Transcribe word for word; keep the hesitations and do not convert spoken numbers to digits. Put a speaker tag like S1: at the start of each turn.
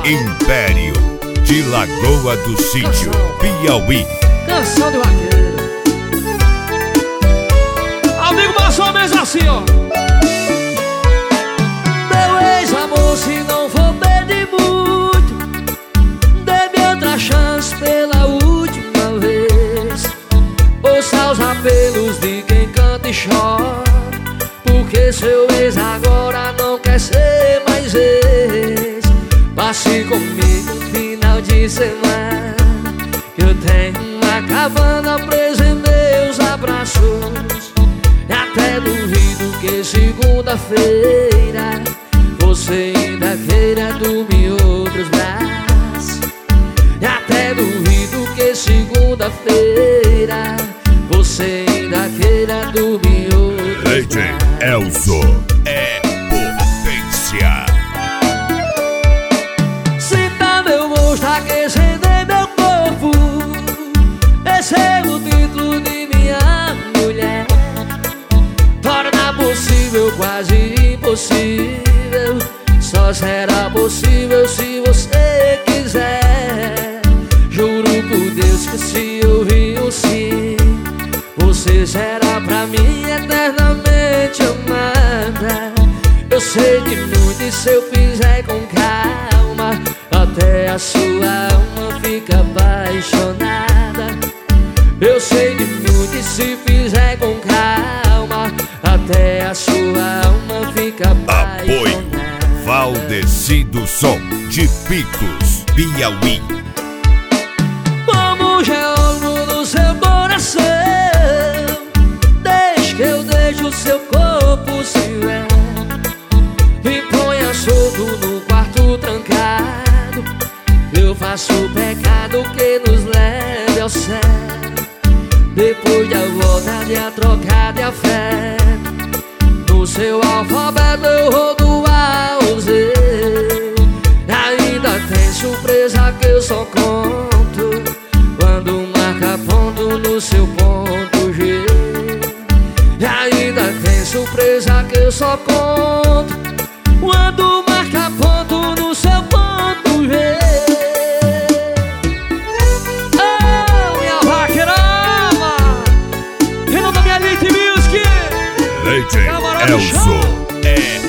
S1: Império de Lagoa do Sítio, Piauí.
S2: Canção do vaqueiro. Amigo, mais ou menos assim, ó.
S3: Meu ex-amor, se não for pedir muito, dê-me outra chance pela última vez. Ouça os apelos de quem canta e chora, porque seu ex agora não quer ser mais ex. Passe comigo no final de semana, que eu tenho uma cabana presa em meus abraços. E até duvido que segunda-feira você ainda queira dormir em outros braços. E até duvido que segunda-feira você ainda queira dormir em outros
S1: Leite
S3: braços.
S1: Elzo é potência.
S3: Sinta meu gosto aquecendo em meu corpo, esse é o título de minha mulher. Torna possível quase impossível, só será possível se você quiser. Juro por Deus que se ouvir um sim, você será pra mim eternamente amada. Eu sei de muito e se eu fizer com calma, até a sua alma fica apaixonada. Eu sei de muito e se fizer com calma, até a sua alma fica apaixonada.
S1: Apoio Valdecido Som de Picos, Piauí.
S3: Como geólogo no seu coração, deixe que eu deixe o seu corpo se ver. Me ponha solto no quarto trancado, eu faço o pecado que nos leve ao céu. Depois da volta de a troca de afeto, no seu alfabeto eu vou do A ao Z. Ainda tem surpresa que eu só conto quando marca ponto no seu ponto G. Ainda tem surpresa que eu só conto quando marca ponto no seu ponto G.
S2: Oh, minha vaqueirama, Renan da minha Elite Music.
S1: Leite
S2: Camarada
S1: Elzo
S2: Show.
S1: é